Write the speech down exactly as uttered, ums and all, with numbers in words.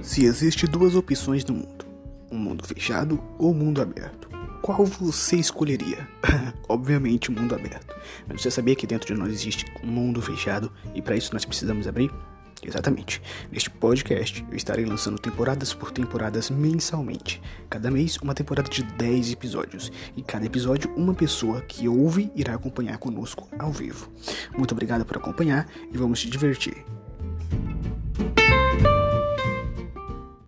Se existem duas opções no mundo, um mundo fechado ou um mundo aberto, qual você escolheria? Obviamente o um mundo aberto. Mas você sabia que dentro de nós existe um mundo fechado e para isso nós precisamos abrir? Exatamente. Neste podcast eu estarei lançando temporadas por temporadas mensalmente. Cada mês uma temporada de dez episódios. E cada episódio uma pessoa que ouve irá acompanhar conosco ao vivo. Muito obrigado por acompanhar e vamos te divertir.